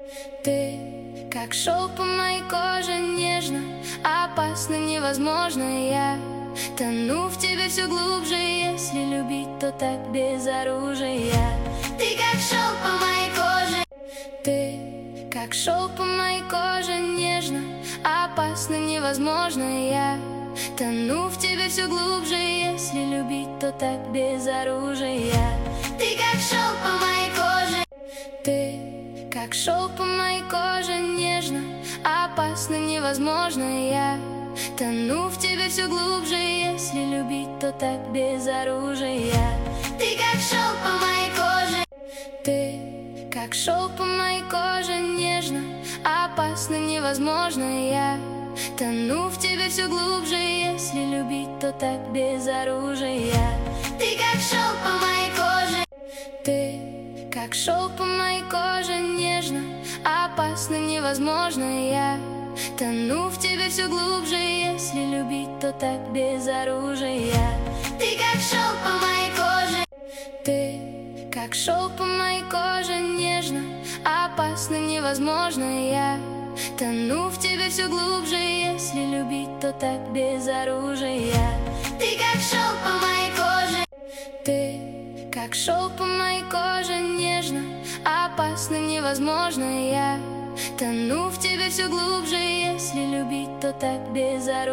Ты как шелк по моей коже, нежно, опасно, невозможно. Я тону в тебе все глубже, если любить, то так без оружия. Ты как шелк по моей коже, ты как шелк по моей коже, нежно, опасно, невозможно. Я тону в тебе все глубже, если любить, то так без оружия. Ты как шелк по моей коже, ты как шелк по моей коже, нежно, опасно, невозможно. Я тону в тебе все глубже, если любить, то так без оружия. Ты как шелк по моей коже, ты как шелк по моей коже, нежно, опасно, невозможно. Я тону в тебе все глубже, если любить, то так без оружия. Ты как шелк по моей коже, ты как шелк по моей коже, нежно, опасно, невозможно. Я тону в тебе все глубже, если любить, то так без оружия. Ты как шелк по моей коже, ты как шелк по моей коже, нежно, опасно, невозможно. Я тону в тебе все глубже, если любить, то так без оружия. Ты как шелк по моей коже, ты как шелк по моей коже, нежно, опасно, невозможно. Я тону в тебе все глубже, если любить, то так без оружия.